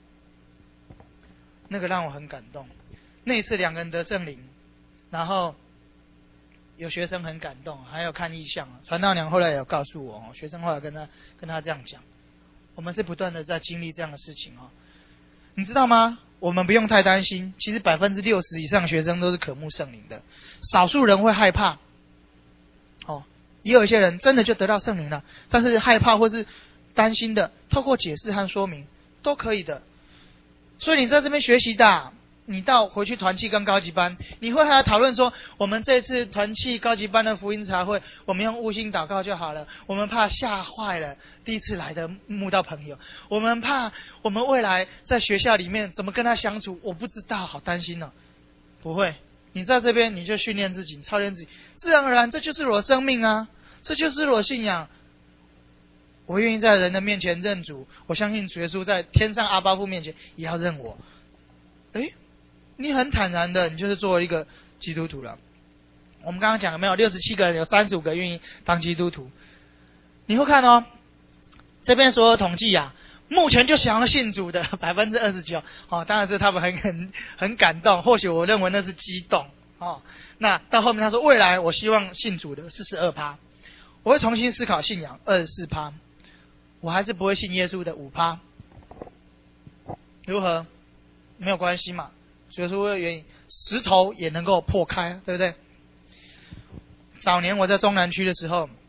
那个让我很感动。那一次两个人得圣灵，然后。有学生很感动，还有看异象。传道娘后来有告诉我，学生后来跟他跟他这样讲，我们是不断的在经历这样的事情哦。你知道吗？我们不用太担心，其实百分之六十以上学生都是渴慕圣灵的，少数人会害怕。哦，也有一些人真的就得到圣灵了，但是害怕或是担心的，透过解释和说明都可以的。所以你在这边学习的。你到回去团契跟高级班，你会和他讨论说，我们这次团契高级班的福音茶会，我们用悟性祷告就好了。我们怕吓坏了第一次来的慕道朋友，我们怕我们未来在学校里面怎么跟他相处，我不知道，好担心哦。不会，你在这边你就训练自己，操练自己，自然而然这就是我的生命啊，这就是我的信仰。我愿意在人的面前认主，我相信主耶稣在天上阿爸父面前也要认我。诶你很坦然的，你就是作为一个基督徒了。我们刚刚讲了没有？六十七个人，有三十五个愿意当基督徒。你会看哦，这边所有统计啊，目前就想要信主的百分之二十九，哦，当然是他们很很很感动。或许我认为那是激动哦。那到后面他说，未来我希望信主的四十二趴，我会重新思考信仰二十四趴，我还是不会信耶稣的五趴。如何？没有关系嘛。所以说原因，石头也能够破开，对不对？早年我在中南区的时候，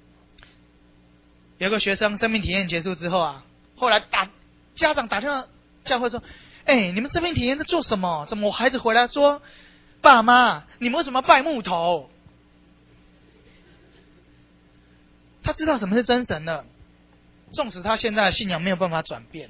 有个学生生命体验结束之后啊，后来打家长打电话教会说：“哎，你们生命体验在做什么？怎么我孩子回来说，爸妈，你们为什么要拜木头？”他知道什么是真神了，纵使他现在的信仰没有办法转变。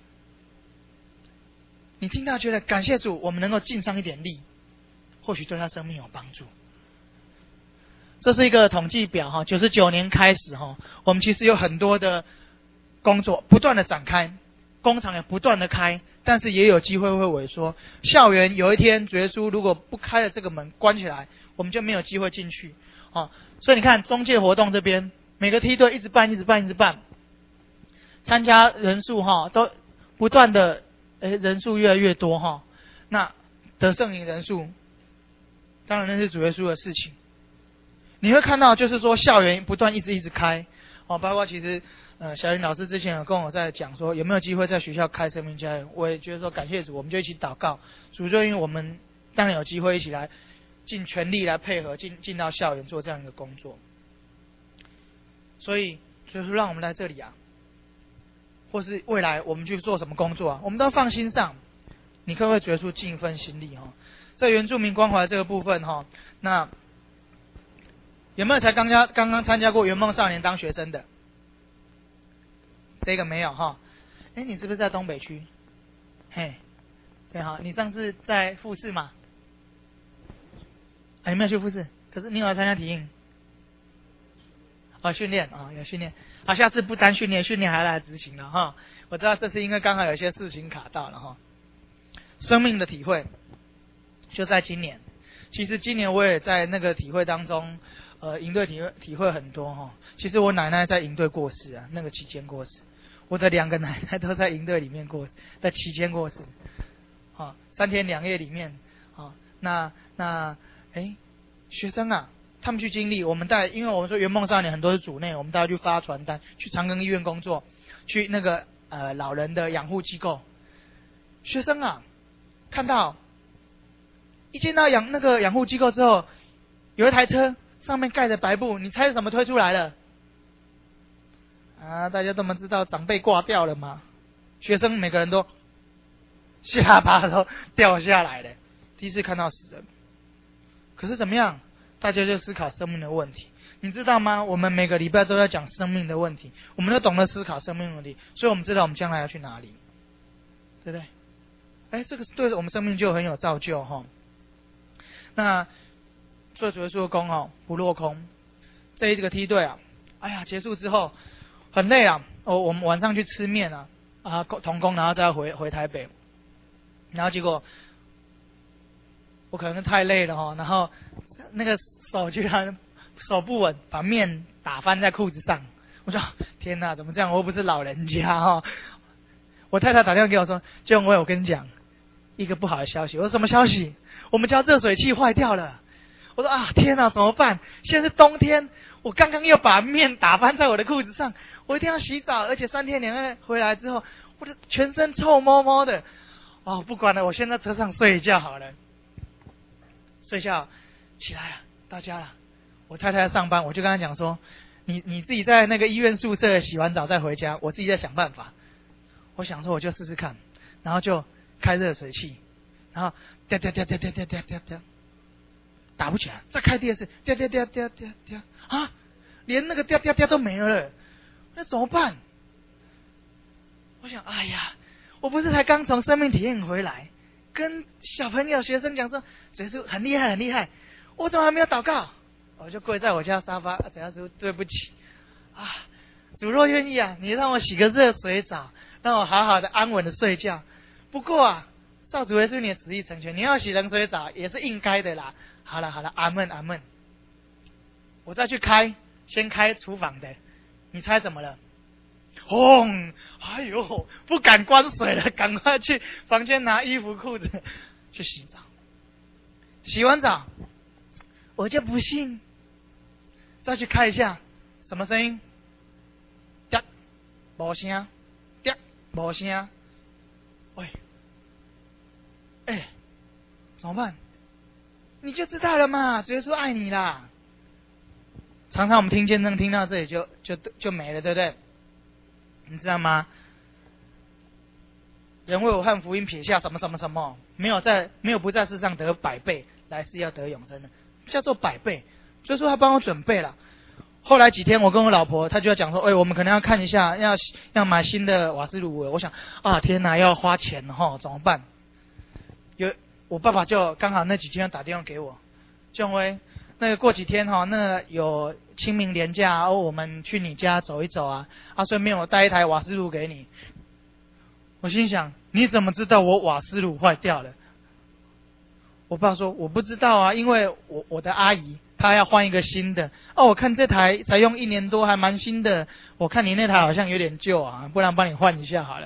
你听到觉得感谢主，我们能够尽上一点力，或许对他生命有帮助。这是一个统计表哈，九十九年开始哈，我们其实有很多的工作不断的展开，工厂也不断的开，但是也有机会会萎缩。校园有一天主耶稣如果不开了这个门关起来， 我们就没有机会进去。哦，所以你看中介活动这边，每个梯队一直办，一直办，一直办，参加人数哈、哦、都不断的，诶人数越来越多哈、哦，那得胜赢人数，当然那是主耶稣的事情。你会看到就是说校园不断一直一直开，哦，包括其实呃小林老师之前有跟我在讲说有没有机会在学校开生命家园，我也觉得说感谢主，我们就一起祷告，主就因为我们当然有机会一起来尽全力来配合进进到校园做这样一个工作，所以就是让我们来这里啊，或是未来我们去做什么工作啊，我们都要放心上，你可不可以觉出尽一份心力哈、哦？在原住民关怀这个部分哈、哦，那有没有才刚加刚刚参加过圆梦少年当学生的？这个没有哈。哎，你是不是在东北区？嘿，对哈，你上次在复试嘛？啊，你没有去复试，可是你有来参加体验？哦，训练啊、哦，有训练。好，下次不单训练，训练还来执行了哈。我知道这是因为刚好有些事情卡到了哈。生命的体会就在今年，其实今年我也在那个体会当中。呃，营队体会体会很多哈。其实我奶奶在营队过世啊，那个期间过世。我的两个奶奶都在营队里面过，在期间过世。啊，三天两夜里面，啊，那那哎，学生啊，他们去经历，我们带，因为我们说圆梦少年很多是组内，我们带他去发传单，去长庚医院工作，去那个呃老人的养护机构。学生啊，看到一进到养那个养护机构之后，有一台车。上面盖着白布，你猜什么推出来了？啊，大家都能知道长辈挂掉了吗？学生每个人都下巴都掉下来了，第一次看到死人。可是怎么样？大家就思考生命的问题，你知道吗？我们每个礼拜都在讲生命的问题，我们都懂得思考生命问题，所以我们知道我们将来要去哪里，对不对？哎，这个对我们生命就很有造就哈。那。做主耶稣的工哦，不落空。这一个梯队啊，哎呀，结束之后很累啊。哦，我们晚上去吃面啊，啊，同工，然后再回回台北。然后结果我可能太累了哈、哦，然后那个手居然手不稳，把面打翻在裤子上。我说天哪，怎么这样？我又不是老人家哈、哦。我太太打电话给我说：“建伟，我跟你讲一个不好的消息。”我说什么消息？我们家热水器坏掉了。我说啊，天哪，怎么办？现在是冬天，我刚刚又把面打翻在我的裤子上，我一定要洗澡，而且三天两夜回来之后，我的全身臭摸摸的。哦，不管了，我先在车上睡一觉好了。睡觉起来了，到家了。我太太上班，我就跟她讲说，你你自己在那个医院宿舍洗完澡再回家，我自己在想办法。我想说我就试试看，然后就开热水器，然后掉掉掉掉掉掉掉掉掉。打不起来，再开第二次，掉掉掉掉掉掉啊！连那个掉掉掉都没了，那怎么办？我想，哎呀，我不是才刚从生命体验回来，跟小朋友、学生讲说，主耶稣很厉害，很厉害，我怎么还没有祷告？我就跪在我家沙发，主耶稣对不起啊，主若愿意啊，你让我洗个热水澡，让我好好的安稳的睡觉。不过啊，照主耶稣你的旨意成全，你要洗冷水澡也是应该的啦。好了好了，阿门阿门。我再去开，先开厨房的，你猜怎么了？轰！哎呦，不敢关水了，赶快去房间拿衣服裤子去洗澡。洗完澡，我就不信，再去开一下，什么声音？嗲，没声，嗲，没声。喂，哎，怎么办？你就知道了嘛，主耶稣爱你啦。常常我们听见证听到这里就就就没了，对不对？你知道吗？人为我和福音撇下什么什么什么，没有在没有不在世上得百倍，来世要得永生的，叫做百倍。所以说他帮我准备了。后来几天我跟我老婆，她就要讲说，哎，我们可能要看一下，要要买新的瓦斯炉了。我想啊，天哪，要花钱了哈，怎么办？有。我爸爸就刚好那几天打电话给我，建威，那个过几天哈、哦，那有清明连假哦，我们去你家走一走啊，啊，顺便我带一台瓦斯炉给你。我心想，你怎么知道我瓦斯炉坏掉了？ 我爸说我不知道啊，因为我我的阿姨她要换一个新的。哦，我看这台才用一年多，还蛮新的。我看你那台好像有点旧啊，不然帮你换一下好了。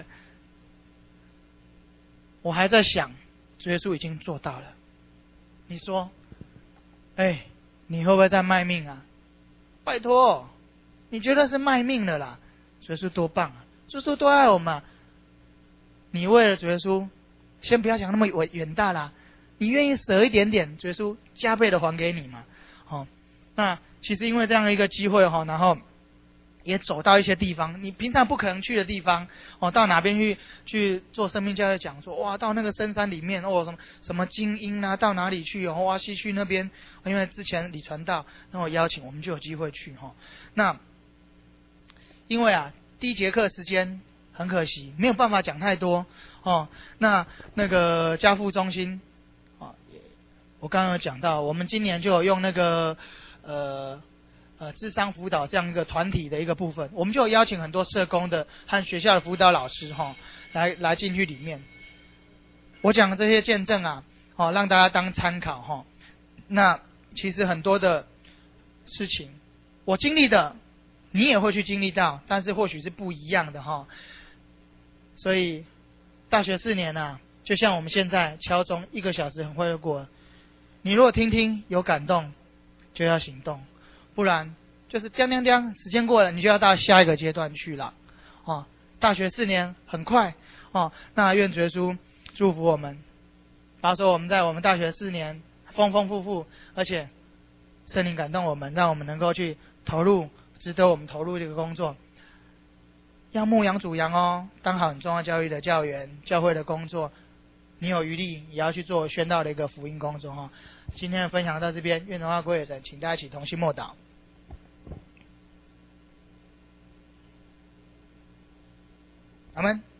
我还在想，主耶稣已经做到了。你说，哎，你会不会在卖命啊？拜托，你觉得是卖命了啦？主耶稣多棒啊！主耶稣多爱我们啊。你为了主耶稣，先不要想那么远远大啦，你愿意舍一点点，主耶稣加倍的还给你嘛。哦，那其实因为这样一个机会哈，然后也走到一些地方，你平常不可能去的地方哦，到哪边去去做生命教育讲说，哇，到那个深山里面哦，什么什么精英啊，到哪里去哦，哇，西区那边，因为之前李传道那我邀请，我们就有机会去哈。那因为啊，第一节课时间很可惜，没有办法讲太多哦。那那个家父中心啊，我刚刚有讲到，我们今年就有用那个呃。呃，諮商辅导这样一个团体的一个部分，我们就有邀请很多社工的和学校的辅导老师哈、哦，来来进去里面。我讲的这些见证啊，哦，让大家当参考哈、哦。那其实很多的事情，我经历的，你也会去经历到，但是或许是不一样的哈、哦。所以大学四年啊，就像我们现在敲钟一个小时很快就过了，你如果听听有感动，就要行动。不然就是叮叮叮，时间过了，你就要到下一个阶段去了。哦，大学四年很快哦，那愿主耶稣祝福我们，保守我们在我们大学四年丰丰富富，而且圣灵感动我们，让我们能够去投入值得我们投入这个工作。要牧养主羊哦，当好很重要教育的教员，教会的工作，你有余力也要去做宣道的一个福音工作哈、哦。今天的分享到这边，愿荣耀归给神，请大家一起同心默祷。阿们。